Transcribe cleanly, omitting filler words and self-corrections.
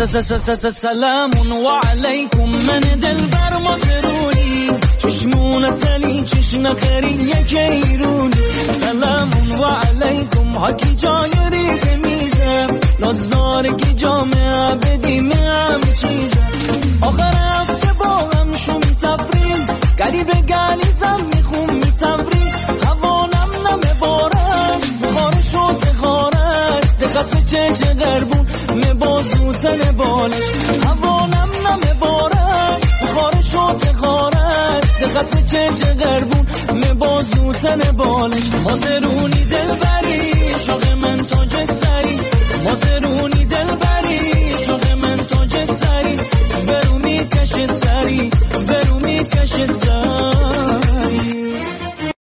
سلامون و علیکم من دل بر مترونی چشمون سلی چشم خرین یک ایرون سلامون و علیکم حکی جای ریز میزم لازدار کی جامعه بدیم همه چیزم آخر هفته با هم شو میتفریم گلی به گلی زم میخون میتفریم هوانم نمیبارد بخارش و تخارد دقص چش غربون مبازوتن بالش هوانم نمیبارد بخارش و تخارد دقص چش غربون مبازوتن بالش حاضرونی